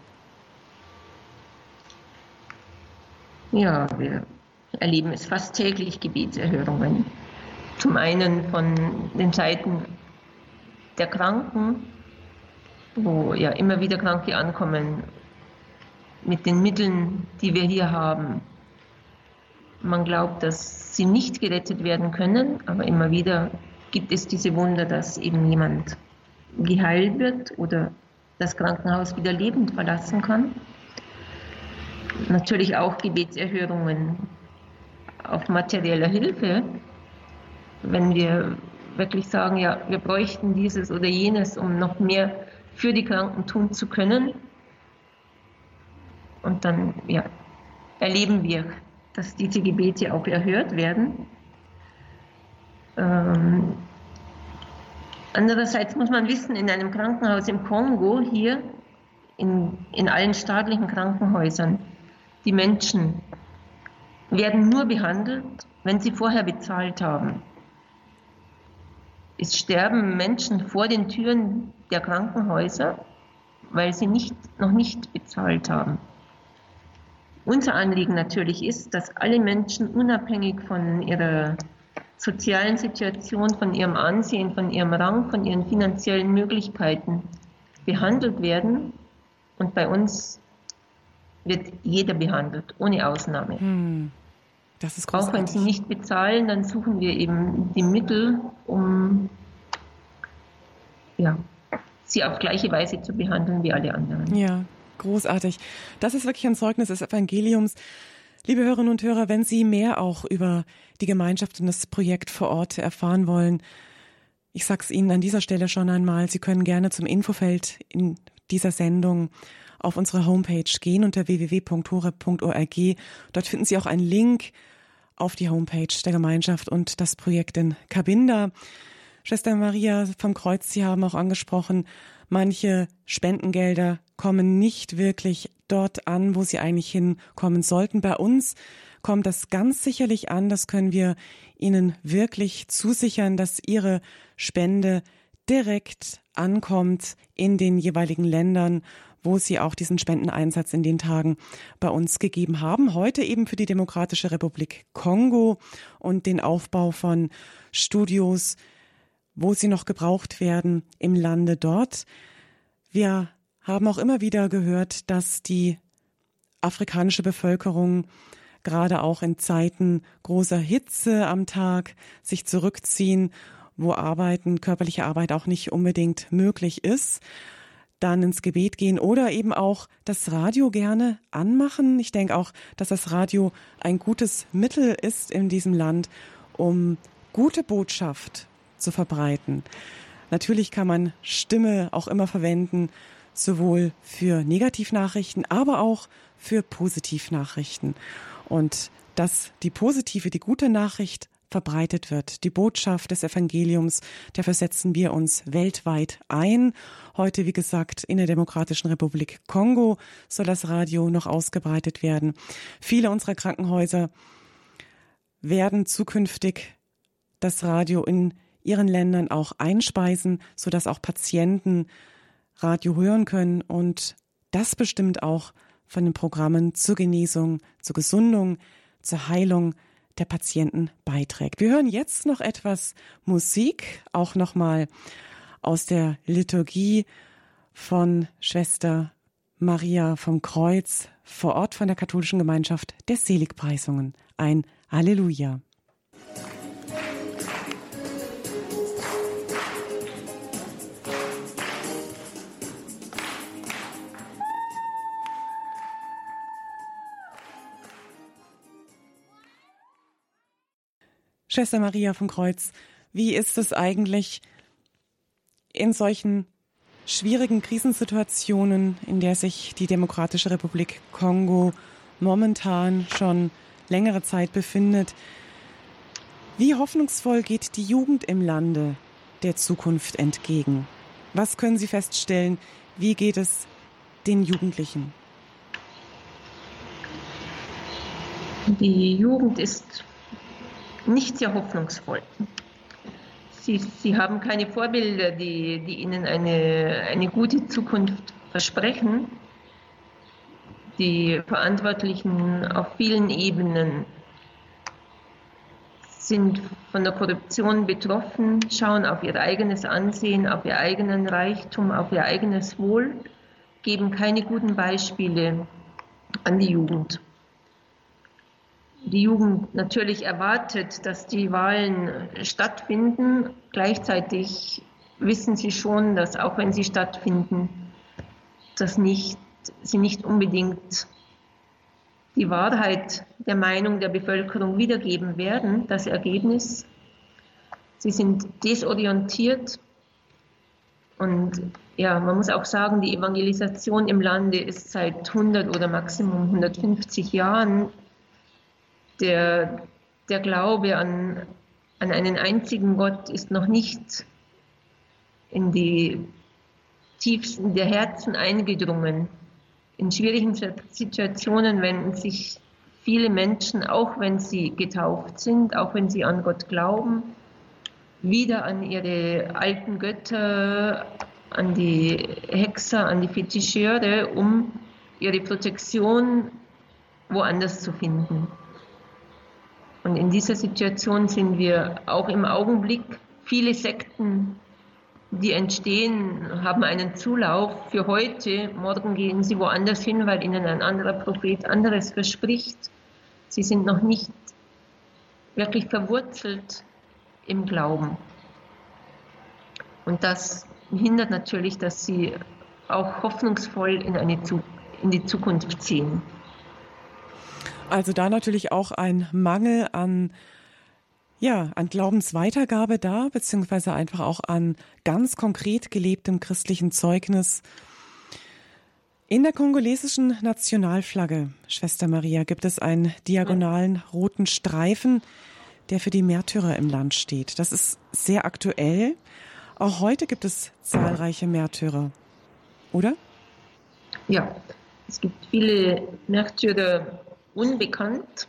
Ja, wir erleben es fast täglich, Gebetserhörungen. Zum einen von den Seiten der Kranken, wo ja immer wieder Kranke ankommen mit den Mitteln, die wir hier haben. Man glaubt, dass sie nicht gerettet werden können, aber immer wieder gibt es diese Wunder, dass eben jemand geheilt wird oder das Krankenhaus wieder lebend verlassen kann. Natürlich auch Gebetserhörungen auf materieller Hilfe, wenn wir wirklich sagen, ja, wir bräuchten dieses oder jenes, um noch mehr für die Kranken tun zu können. Und dann ja, erleben wir, dass diese Gebete auch erhört werden. Ähm, andererseits muss man wissen, in einem Krankenhaus im Kongo, hier in, in allen staatlichen Krankenhäusern, die Menschen werden nur behandelt, wenn sie vorher bezahlt haben. Es sterben Menschen vor den Türen der Krankenhäuser, weil sie nicht, noch nicht bezahlt haben. Unser Anliegen natürlich ist, dass alle Menschen unabhängig von ihrer sozialen Situation, von ihrem Ansehen, von ihrem Rang, von ihren finanziellen Möglichkeiten behandelt werden. Und bei uns wird jeder behandelt, ohne Ausnahme. Hm. Das ist großartig. Auch wenn sie nicht bezahlen, dann suchen wir eben die Mittel, um ja, sie auf gleiche Weise zu behandeln wie alle anderen. Ja, großartig. Das ist wirklich ein Zeugnis des Evangeliums. Liebe Hörerinnen und Hörer, wenn Sie mehr auch über die Gemeinschaft und das Projekt vor Ort erfahren wollen, ich sage es Ihnen an dieser Stelle schon einmal, Sie können gerne zum Infofeld in dieser Sendung auf unsere Homepage gehen unter w w w punkt horeb punkt org. Dort finden Sie auch einen Link auf die Homepage der Gemeinschaft und das Projekt in Cabinda. Schwester Maria vom Kreuz, Sie haben auch angesprochen, manche Spendengelder kommen nicht wirklich dort an, wo sie eigentlich hinkommen sollten. Bei uns kommt das ganz sicherlich an, das können wir Ihnen wirklich zusichern, dass Ihre Spende direkt ankommt in den jeweiligen Ländern, wo Sie auch diesen Spendeneinsatz in den Tagen bei uns gegeben haben. Heute eben für die Demokratische Republik Kongo und den Aufbau von Studios, wo sie noch gebraucht werden im Lande dort. Wir haben auch immer wieder gehört, dass die afrikanische Bevölkerung gerade auch in Zeiten großer Hitze am Tag sich zurückziehen, wo Arbeiten, körperliche Arbeit auch nicht unbedingt möglich ist, dann ins Gebet gehen oder eben auch das Radio gerne anmachen. Ich denke auch, dass das Radio ein gutes Mittel ist in diesem Land, um gute Botschaft zu verbreiten. Natürlich kann man Stimme auch immer verwenden, sowohl für Negativnachrichten, aber auch für Positivnachrichten. Und dass die positive, die gute Nachricht verbreitet wird, die Botschaft des Evangeliums, dafür setzen wir uns weltweit ein. Heute, wie gesagt, in der Demokratischen Republik Kongo soll das Radio noch ausgebreitet werden. Viele unserer Krankenhäuser werden zukünftig das Radio in ihren Ländern auch einspeisen, sodass auch Patienten Radio hören können und das bestimmt auch von den Programmen zur Genesung, zur Gesundung, zur Heilung der Patienten beiträgt. Wir hören jetzt noch etwas Musik, auch nochmal aus der Liturgie von Schwester Maria vom Kreuz, vor Ort von der katholischen Gemeinschaft der Seligpreisungen. Ein Halleluja. Schwester Maria vom Kreuz, wie ist es eigentlich in solchen schwierigen Krisensituationen, in der sich die Demokratische Republik Kongo momentan schon längere Zeit befindet? Wie hoffnungsvoll geht die Jugend im Lande der Zukunft entgegen? Was können Sie feststellen? Wie geht es den Jugendlichen? Die Jugend ist nicht sehr hoffnungsvoll. Sie, sie haben keine Vorbilder, die, die ihnen eine, eine gute Zukunft versprechen. Die Verantwortlichen auf vielen Ebenen sind von der Korruption betroffen, schauen auf ihr eigenes Ansehen, auf ihr eigenen Reichtum, auf ihr eigenes Wohl, geben keine guten Beispiele an die Jugend. Die Jugend natürlich erwartet, dass die Wahlen stattfinden. Gleichzeitig wissen sie schon, dass auch wenn sie stattfinden, dass nicht, sie nicht unbedingt die Wahrheit der Meinung der Bevölkerung wiedergeben werden, das Ergebnis. Sie sind desorientiert und ja, man muss auch sagen, die Evangelisation im Lande ist seit hundert oder Maximum hundertfünfzig Jahren. Der, der Glaube an, an einen einzigen Gott ist noch nicht in die tiefsten der Herzen eingedrungen. In schwierigen Situationen wenden sich viele Menschen, auch wenn sie getauft sind, auch wenn sie an Gott glauben, wieder an ihre alten Götter, an die Hexer, an die Fetischeure, um ihre Protektion woanders zu finden. Und in dieser Situation sind wir auch im Augenblick. Viele Sekten, die entstehen, haben einen Zulauf für heute. Morgen gehen sie woanders hin, weil ihnen ein anderer Prophet anderes verspricht. Sie sind noch nicht wirklich verwurzelt im Glauben. Und das hindert natürlich, dass sie auch hoffnungsvoll in, eine, in die Zukunft ziehen. Also da natürlich auch ein Mangel an, ja, an Glaubensweitergabe da, beziehungsweise einfach auch an ganz konkret gelebtem christlichen Zeugnis. In der kongolesischen Nationalflagge, Schwester Maria, gibt es einen diagonalen roten Streifen, der für die Märtyrer im Land steht. Das ist sehr aktuell. Auch heute gibt es zahlreiche Märtyrer, oder? Ja, es gibt viele Märtyrer unbekannt.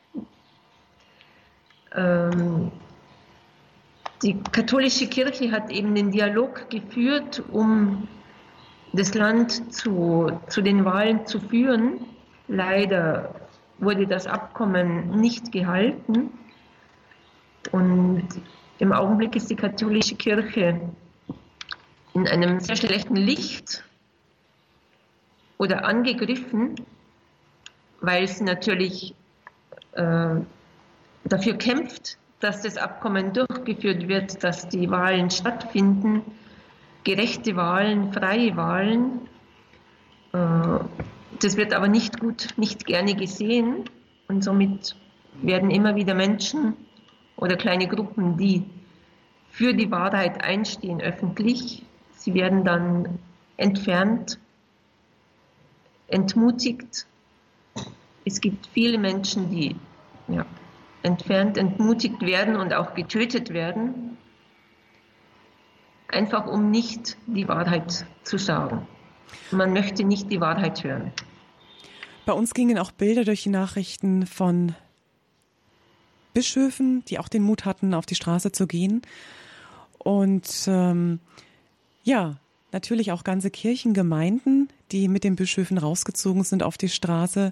Ähm, die katholische Kirche hat eben den Dialog geführt, um das Land zu, zu den Wahlen zu führen. Leider wurde das Abkommen nicht gehalten. Und im Augenblick ist die katholische Kirche in einem sehr schlechten Licht oder angegriffen, weil sie natürlich äh, dafür kämpft, dass das Abkommen durchgeführt wird, dass die Wahlen stattfinden, gerechte Wahlen, freie Wahlen. Äh, das wird aber nicht gut, nicht gerne gesehen und somit werden immer wieder Menschen oder kleine Gruppen, die für die Wahrheit einstehen, öffentlich, sie werden dann entfernt, entmutigt. Es gibt viele Menschen, die ja, entfernt, entmutigt werden und auch getötet werden, einfach um nicht die Wahrheit zu sagen. Man möchte nicht die Wahrheit hören. Bei uns gingen auch Bilder durch die Nachrichten von Bischöfen, die auch den Mut hatten, auf die Straße zu gehen. Und ähm, ja, natürlich auch ganze Kirchengemeinden, die mit den Bischöfen rausgezogen sind auf die Straße.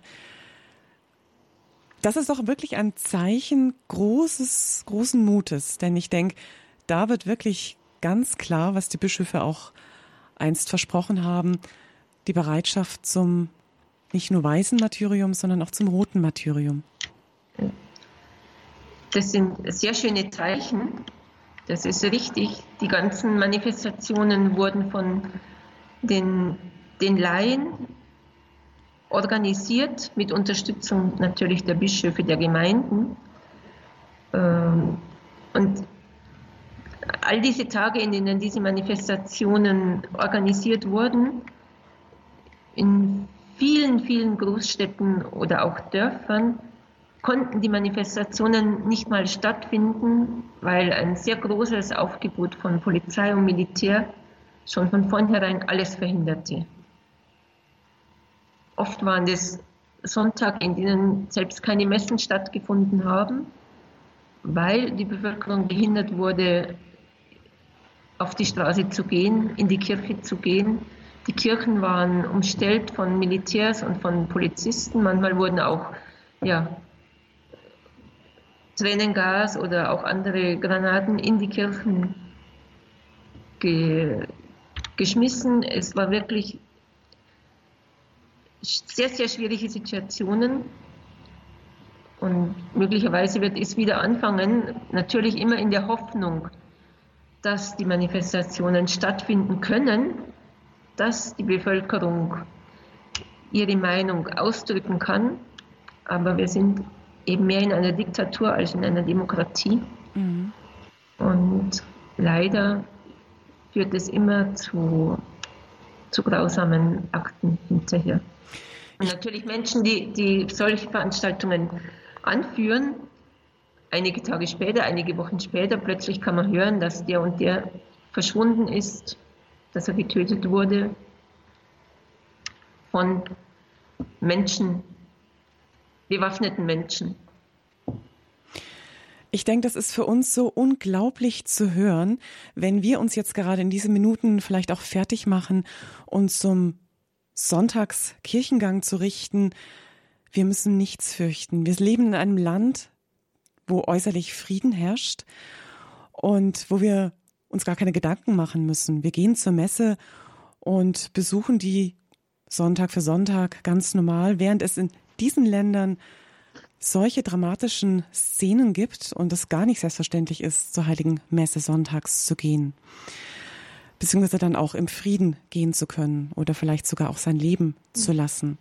Das ist doch wirklich ein Zeichen großes, großen Mutes. Denn ich denke, da wird wirklich ganz klar, was die Bischöfe auch einst versprochen haben, die Bereitschaft zum nicht nur weißen Martyrium, sondern auch zum roten Martyrium. Das sind sehr schöne Zeichen. Das ist richtig. Die ganzen Manifestationen wurden von den, den Laien organisiert, mit Unterstützung natürlich der Bischöfe der Gemeinden. Und all diese Tage, in denen diese Manifestationen organisiert wurden, in vielen, vielen Großstädten oder auch Dörfern, konnten die Manifestationen nicht mal stattfinden, weil ein sehr großes Aufgebot von Polizei und Militär schon von vornherein alles verhinderte. Oft waren es Sonntage, in denen selbst keine Messen stattgefunden haben, weil die Bevölkerung gehindert wurde, auf die Straße zu gehen, in die Kirche zu gehen. Die Kirchen waren umstellt von Militärs und von Polizisten. Manchmal wurden auch ja, Tränengas oder auch andere Granaten in die Kirchen ge geschmissen. Es war wirklich sehr, sehr schwierige Situationen. Und möglicherweise wird es wieder anfangen, natürlich immer in der Hoffnung, dass die Manifestationen stattfinden können, dass die Bevölkerung ihre Meinung ausdrücken kann. Aber wir sind eben mehr in einer Diktatur als in einer Demokratie. Mhm. Und leider führt es immer zu, zu grausamen Akten hinterher. Und natürlich Menschen, die, die solche Veranstaltungen anführen, einige Tage später, einige Wochen später, plötzlich kann man hören, dass der und der verschwunden ist, dass er getötet wurde von Menschen, bewaffneten Menschen. Ich denke, das ist für uns so unglaublich zu hören, wenn wir uns jetzt gerade in diesen Minuten vielleicht auch fertig machen, uns zum Sonntagskirchengang zu richten. Wir müssen nichts fürchten. Wir leben in einem Land, wo äußerlich Frieden herrscht und wo wir uns gar keine Gedanken machen müssen. Wir gehen zur Messe und besuchen die Sonntag für Sonntag ganz normal, während es in diesen Ländern solche dramatischen Szenen gibt und es gar nicht selbstverständlich ist, zur Heiligen Messe sonntags zu gehen. Beziehungsweise dann auch im Frieden gehen zu können oder vielleicht sogar auch sein Leben zu lassen.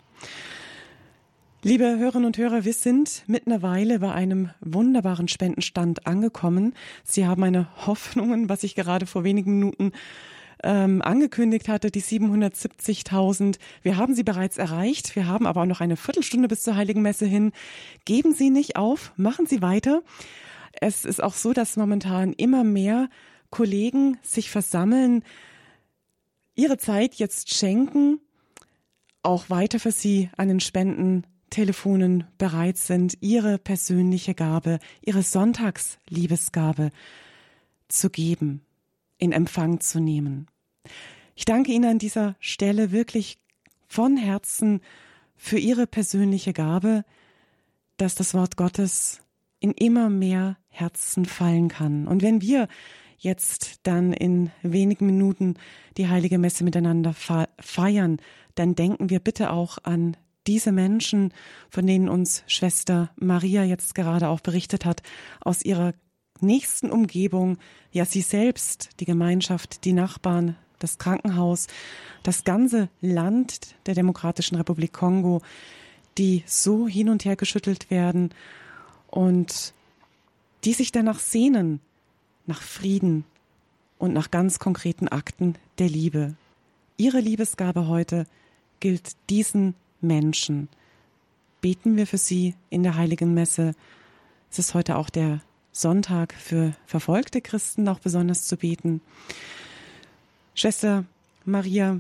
Liebe Hörerinnen und Hörer, wir sind mittlerweile bei einem wunderbaren Spendenstand angekommen. Sie haben meine Hoffnungen, was ich gerade vor wenigen Minuten ähm, angekündigt hatte, die siebenhundertsiebzigtausend. Wir haben sie bereits erreicht. Wir haben aber auch noch eine Viertelstunde bis zur Heiligen Messe hin. Geben Sie nicht auf, machen Sie weiter. Es ist auch so, dass momentan immer mehr Kollegen sich versammeln, ihre Zeit jetzt schenken, auch weiter für Sie an den Spendentelefonen bereit sind, ihre persönliche Gabe, ihre Sonntagsliebesgabe zu geben, in Empfang zu nehmen. Ich danke Ihnen an dieser Stelle wirklich von Herzen für Ihre persönliche Gabe, dass das Wort Gottes in immer mehr Herzen fallen kann. Und wenn wir jetzt dann in wenigen Minuten die Heilige Messe miteinander feiern, dann denken wir bitte auch an diese Menschen, von denen uns Schwester Maria jetzt gerade auch berichtet hat, aus ihrer nächsten Umgebung, ja sie selbst, die Gemeinschaft, die Nachbarn, das Krankenhaus, das ganze Land der Demokratischen Republik Kongo, die so hin und her geschüttelt werden und die sich danach sehnen, nach Frieden und nach ganz konkreten Akten der Liebe. Ihre Liebesgabe heute gilt diesen Menschen. Beten wir für sie in der Heiligen Messe. Es ist heute auch der Sonntag für verfolgte Christen, auch besonders zu beten. Schwester Maria,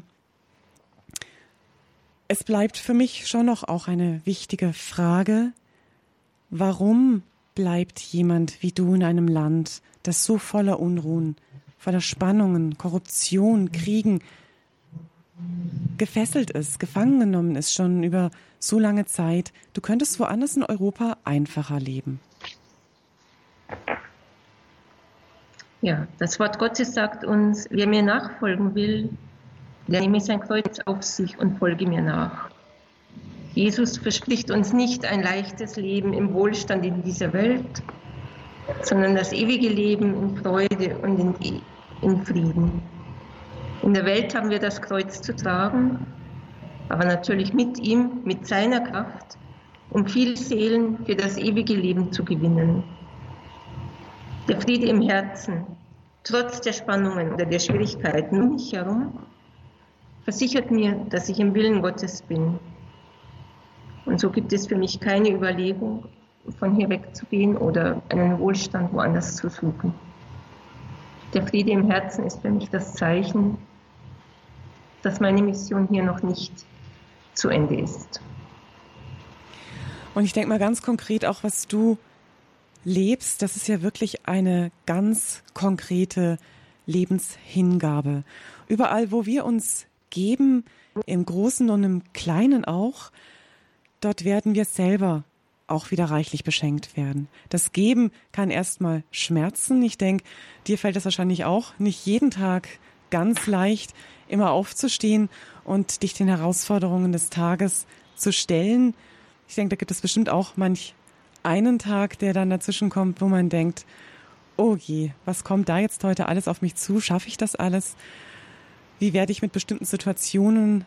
es bleibt für mich schon noch auch eine wichtige Frage. Warum bleibt jemand wie du in einem Land, das so voller Unruhen, voller Spannungen, Korruption, Kriegen gefesselt ist, gefangen genommen ist, schon über so lange Zeit? Du könntest woanders in Europa einfacher leben. Ja, das Wort Gottes sagt uns, wer mir nachfolgen will, der nehme sein Kreuz auf sich und folge mir nach. Jesus verspricht uns nicht ein leichtes Leben im Wohlstand in dieser Welt, sondern das ewige Leben in Freude und in, in Frieden. In der Welt haben wir das Kreuz zu tragen, aber natürlich mit ihm, mit seiner Kraft, um viele Seelen für das ewige Leben zu gewinnen. Der Friede im Herzen, trotz der Spannungen oder der Schwierigkeiten um mich herum, versichert mir, dass ich im Willen Gottes bin. Und so gibt es für mich keine Überlegung, von hier wegzugehen oder einen Wohlstand woanders zu suchen. Der Friede im Herzen ist für mich das Zeichen, dass meine Mission hier noch nicht zu Ende ist. Und ich denke mal ganz konkret auch, was du lebst, das ist ja wirklich eine ganz konkrete Lebenshingabe. Überall, wo wir uns geben, im Großen und im Kleinen auch, dort werden wir selber auch wieder reichlich beschenkt werden. Das Geben kann erstmal schmerzen. Ich denke, dir fällt es wahrscheinlich auch nicht jeden Tag ganz leicht, immer aufzustehen und dich den Herausforderungen des Tages zu stellen. Ich denke, da gibt es bestimmt auch manch einen Tag, der dann dazwischen kommt, wo man denkt, oh je, was kommt da jetzt heute alles auf mich zu? Schaffe ich das alles? Wie werde ich mit bestimmten Situationen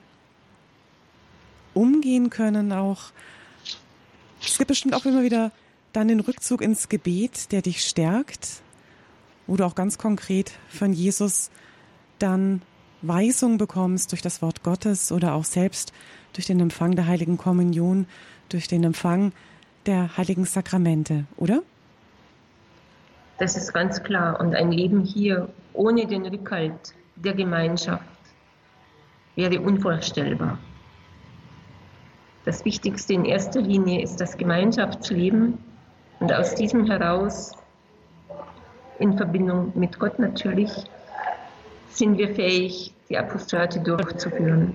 umgehen können auch? Es gibt bestimmt auch immer wieder dann den Rückzug ins Gebet, der dich stärkt, wo du auch ganz konkret von Jesus dann Weisung bekommst durch das Wort Gottes oder auch selbst durch den Empfang der Heiligen Kommunion, durch den Empfang der Heiligen Sakramente, oder? Das ist ganz klar. Und ein Leben hier ohne den Rückhalt der Gemeinschaft wäre unvorstellbar. Das Wichtigste in erster Linie ist das Gemeinschaftsleben und aus diesem heraus, in Verbindung mit Gott natürlich, sind wir fähig, die Apostolate durchzuführen.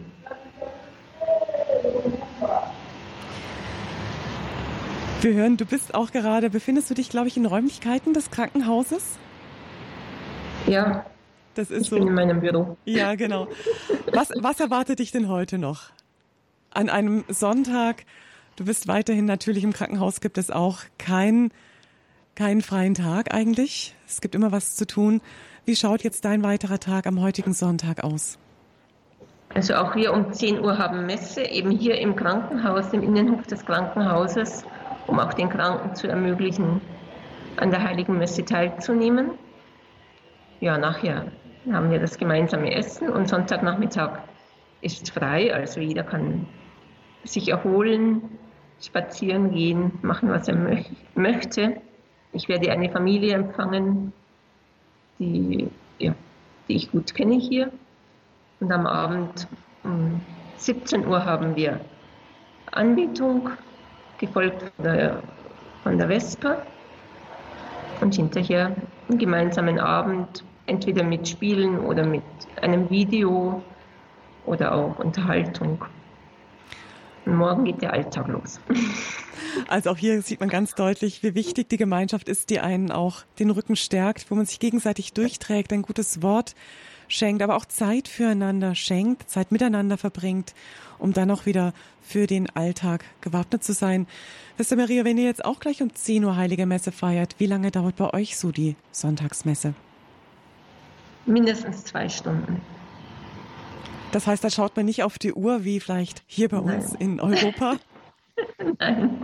Wir hören, du bist auch gerade, befindest du dich, glaube ich, in Räumlichkeiten des Krankenhauses? Ja, das ist ich so. bin in meinem Büro. Ja, genau. Was, was erwartet dich denn heute noch? An einem Sonntag, du bist weiterhin natürlich im Krankenhaus, gibt es auch keinen keinen freien Tag eigentlich. Es gibt immer was zu tun. Wie schaut jetzt dein weiterer Tag am heutigen Sonntag aus? Also auch wir um zehn Uhr haben Messe, eben hier im Krankenhaus, im Innenhof des Krankenhauses, um auch den Kranken zu ermöglichen, an der Heiligen Messe teilzunehmen. Ja, nachher haben wir das gemeinsame Essen und Sonntagnachmittag ist frei, also jeder kann sich erholen, spazieren gehen, machen, was er möch- möchte. Ich werde eine Familie empfangen, die, ja, die ich gut kenne hier. Und am Abend um siebzehn Uhr haben wir Anbetung, gefolgt von der, von der Vesper. Und hinterher einen gemeinsamen Abend, entweder mit Spielen oder mit einem Video oder auch Unterhaltung. Und morgen geht der Alltag los. Also auch hier sieht man ganz deutlich, wie wichtig die Gemeinschaft ist, die einen auch den Rücken stärkt, wo man sich gegenseitig durchträgt, ein gutes Wort schenkt, aber auch Zeit füreinander schenkt, Zeit miteinander verbringt, um dann auch wieder für den Alltag gewappnet zu sein. Schwester Maria, wenn ihr jetzt auch gleich um zehn Uhr Heilige Messe feiert, wie lange dauert bei euch so die Sonntagsmesse? Mindestens zwei Stunden. Das heißt, da schaut man nicht auf die Uhr, wie vielleicht hier bei uns Nein. in Europa? Nein.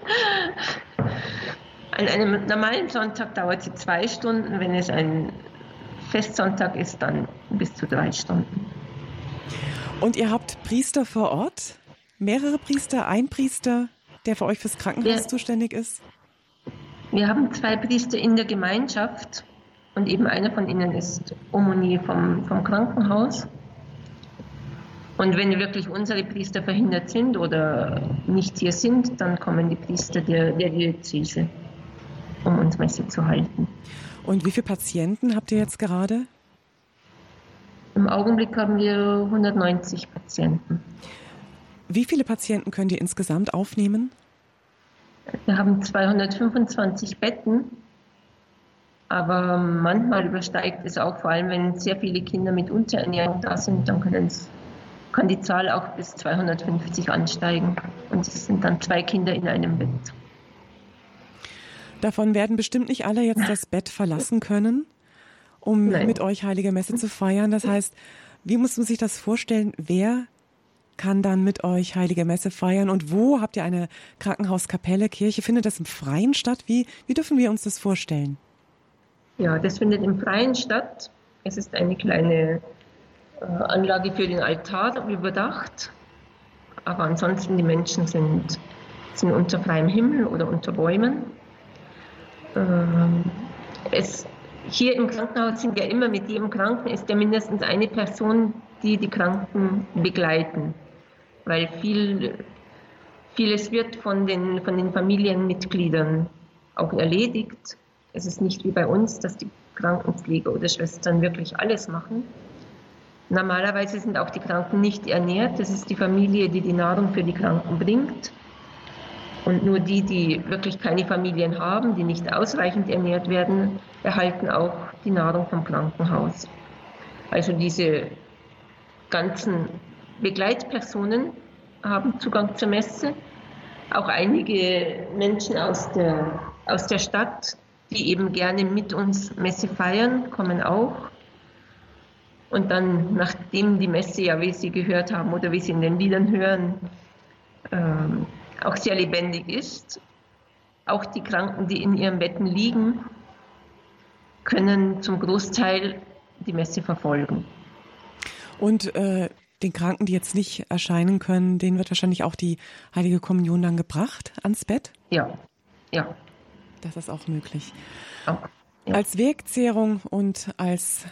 An einem normalen Sonntag dauert sie zwei Stunden. Wenn es ein Festsonntag ist, dann bis zu drei Stunden. Und ihr habt Priester vor Ort? Mehrere Priester? Ein Priester, der für euch fürs Krankenhaus wir, zuständig ist? Wir haben zwei Priester in der Gemeinschaft. Und eben einer von ihnen ist Aumonier vom, vom Krankenhaus. Und wenn wirklich unsere Priester verhindert sind oder nicht hier sind, dann kommen die Priester der, der Diözese, um uns Messe zu halten. Und wie viele Patienten habt ihr jetzt gerade? Im Augenblick haben wir hundertneunzig Patienten. Wie viele Patienten könnt ihr insgesamt aufnehmen? Wir haben zweihundertfünfundzwanzig Betten. Aber manchmal übersteigt es auch, vor allem wenn sehr viele Kinder mit Unterernährung da sind, dann können es, kann die Zahl auch bis zweihundertfünfzig ansteigen. Und es sind dann zwei Kinder in einem Bett. Davon werden bestimmt nicht alle jetzt das Bett verlassen können, um Nein. mit euch Heilige Messe zu feiern. Das heißt, wie muss man sich das vorstellen? Wer kann dann mit euch Heilige Messe feiern? Und wo habt ihr eine Krankenhauskapelle, Kirche? Findet das im Freien statt? Wie, wie dürfen wir uns das vorstellen? Ja, das findet im Freien statt. Es ist eine kleine äh, Anlage für den Altar überdacht. Aber ansonsten die Menschen sind, sind unter freiem Himmel oder unter Bäumen. Ähm, es hier im Krankenhaus sind ja immer mit jedem Kranken ist ja mindestens eine Person, die die Kranken begleiten, weil viel, vieles wird von den, von den Familienmitgliedern auch erledigt. Es ist nicht wie bei uns, dass die Krankenpfleger oder Schwestern wirklich alles machen. Normalerweise sind auch die Kranken nicht ernährt. Das ist die Familie, die die Nahrung für die Kranken bringt. Und nur die, die wirklich keine Familien haben, die nicht ausreichend ernährt werden, erhalten auch die Nahrung vom Krankenhaus. Also diese ganzen Begleitpersonen haben Zugang zur Messe. Auch einige Menschen aus der, aus der Stadt, die eben gerne mit uns Messe feiern, kommen auch. Und dann, nachdem die Messe ja, wie Sie gehört haben oder wie Sie in den Liedern hören, ähm, auch sehr lebendig ist, auch die Kranken, die in ihren Betten liegen, können zum Großteil die Messe verfolgen. Und äh, den Kranken, die jetzt nicht erscheinen können, denen wird wahrscheinlich auch die Heilige Kommunion dann gebracht ans Bett? Ja, ja. Das ist auch möglich. Auch, ja. Als Wegzehrung und als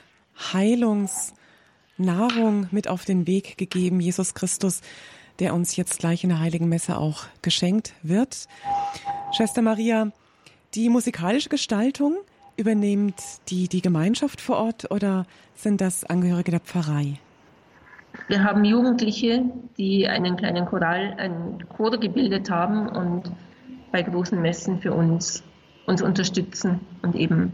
Heilungsnahrung mit auf den Weg gegeben, Jesus Christus, der uns jetzt gleich in der Heiligen Messe auch geschenkt wird. Schwester Maria, die musikalische Gestaltung übernimmt die, die Gemeinschaft vor Ort oder sind das Angehörige der Pfarrei? Wir haben Jugendliche, die einen kleinen Choral, einen Chor gebildet haben und bei großen Messen für uns, uns unterstützen und eben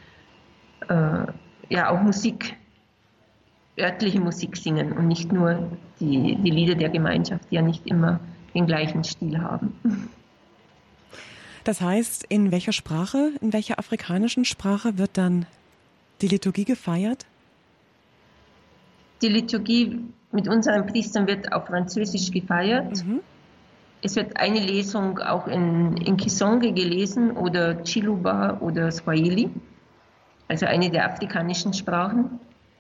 äh, ja auch Musik, örtliche Musik singen und nicht nur die, die Lieder der Gemeinschaft, die ja nicht immer den gleichen Stil haben. Das heißt, in welcher Sprache, in welcher afrikanischen Sprache wird dann die Liturgie gefeiert? Die Liturgie mit unseren Priestern wird auf Französisch gefeiert. Mhm. Es wird eine Lesung auch in, in Kisonge gelesen oder Chiluba oder Swahili, also eine der afrikanischen Sprachen.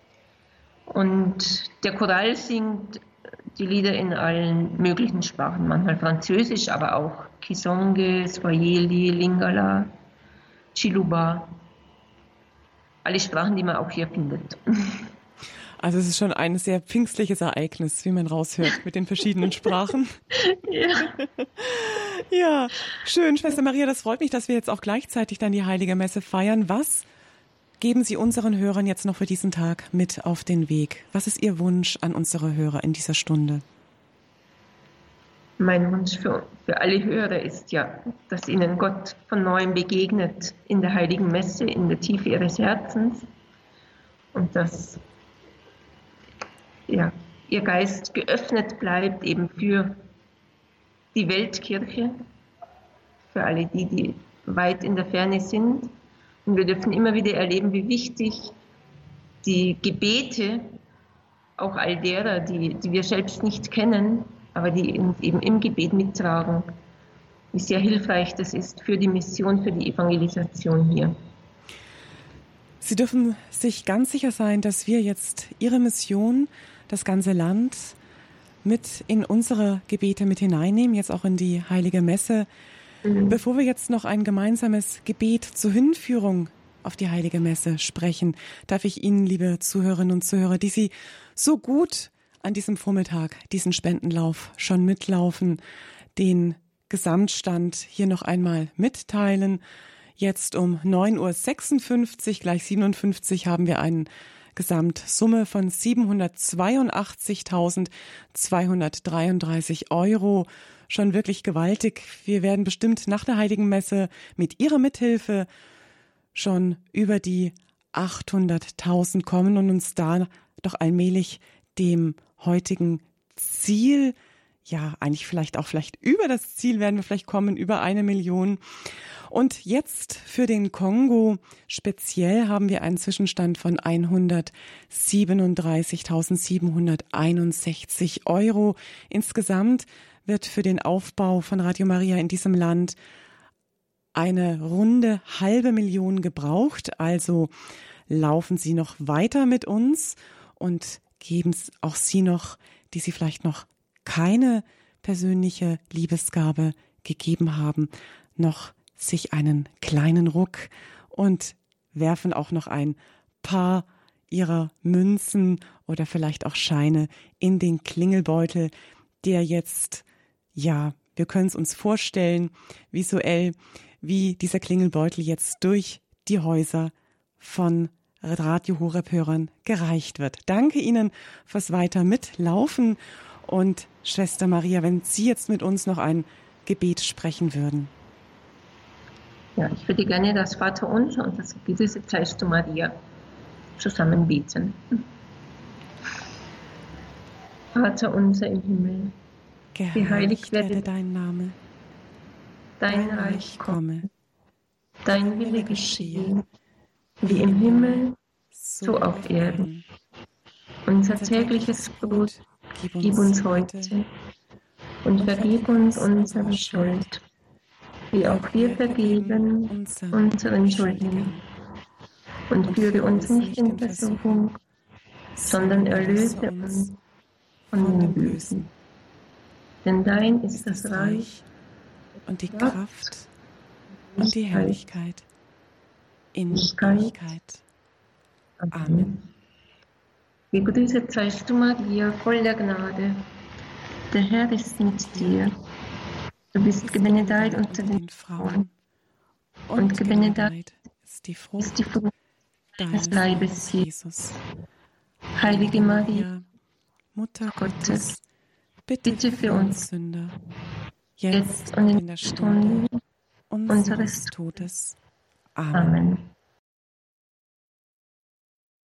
Und der Choral singt die Lieder in allen möglichen Sprachen, manchmal Französisch, aber auch Kisonge, Swahili, Lingala, Chiluba, alle Sprachen, die man auch hier findet. Also es ist schon ein sehr pfingstliches Ereignis, wie man raushört, mit den verschiedenen Sprachen. Ja. Ja, schön, Schwester Maria, das freut mich, dass wir jetzt auch gleichzeitig dann die Heilige Messe feiern. Was geben Sie unseren Hörern jetzt noch für diesen Tag mit auf den Weg? Was ist Ihr Wunsch an unsere Hörer in dieser Stunde? Mein Wunsch für, für alle Hörer ist ja, dass ihnen Gott von Neuem begegnet in der Heiligen Messe, in der Tiefe ihres Herzens und dass ja, ihr Geist geöffnet bleibt eben für die Weltkirche, für alle die, die weit in der Ferne sind. Und wir dürfen immer wieder erleben, wie wichtig die Gebete auch all derer, die, die wir selbst nicht kennen, aber die uns eben im Gebet mittragen, wie sehr hilfreich das ist für die Mission, für die Evangelisation hier. Sie dürfen sich ganz sicher sein, dass wir jetzt Ihre Mission, das ganze Land, mit in unsere Gebete mit hineinnehmen, jetzt auch in die Heilige Messe. Mhm. Bevor wir jetzt noch ein gemeinsames Gebet zur Hinführung auf die Heilige Messe sprechen, darf ich Ihnen, liebe Zuhörerinnen und Zuhörer, die Sie so gut an diesem Vormittag diesen Spendenlauf schon mitlaufen, den Gesamtstand hier noch einmal mitteilen. Jetzt um neun Uhr sechsundfünfzig, gleich siebenundfünfzig, haben wir eine Gesamtsumme von siebenhundertzweiundachtzigtausendzweihundertdreiunddreißig Euro. Schon wirklich gewaltig. Wir werden bestimmt nach der Heiligen Messe mit Ihrer Mithilfe schon über die achthunderttausend kommen und uns da doch allmählich dem heutigen Ziel, ja, eigentlich vielleicht auch vielleicht über das Ziel werden wir vielleicht kommen, über eine Million. Und jetzt für den Kongo speziell haben wir einen Zwischenstand von hundertsiebenunddreißigtausendsiebenhunderteinundsechzig Euro. Insgesamt wird für den Aufbau von Radio Maria in diesem Land eine runde halbe Million gebraucht. Also laufen Sie noch weiter mit uns und geben auch Sie noch, die Sie vielleicht noch keine persönliche Liebesgabe gegeben haben, noch sich einen kleinen Ruck und werfen auch noch ein paar ihrer Münzen oder vielleicht auch Scheine in den Klingelbeutel, der jetzt, ja, wir können es uns vorstellen, visuell, wie dieser Klingelbeutel jetzt durch die Häuser von Radio Horeb-Hörern gereicht wird. Danke Ihnen fürs weiter Mitlaufen und Schwester Maria, wenn Sie jetzt mit uns noch ein Gebet sprechen würden. Ja, ich würde gerne das Vaterunser und das Gebet zeigst du Maria zusammen beten. Vater unser im Himmel, geheiligt werde dein Name, dein Reich komme, dein Wille geschehe, wie im Himmel, so auf Erden. Unser tägliches Brot gib uns heute und vergib uns unsere Schuld, wie auch wir vergeben unseren Schuldigen. Und führe uns nicht in Versuchung, sondern erlöse uns von dem Bösen. Denn dein ist das Reich und die Kraft und die Herrlichkeit in Ewigkeit. Amen. Gegrüßet seist du, Maria, voll der Gnade. Der Herr ist mit dir. Du bist gebenedeit unter den Frauen. Und gebenedeit ist die Frucht deines Leibes, Jesus. Heilige Maria, Mutter Gottes, bitte, bitte für uns Sünder, jetzt und in der Stunde unseres Todes. Amen.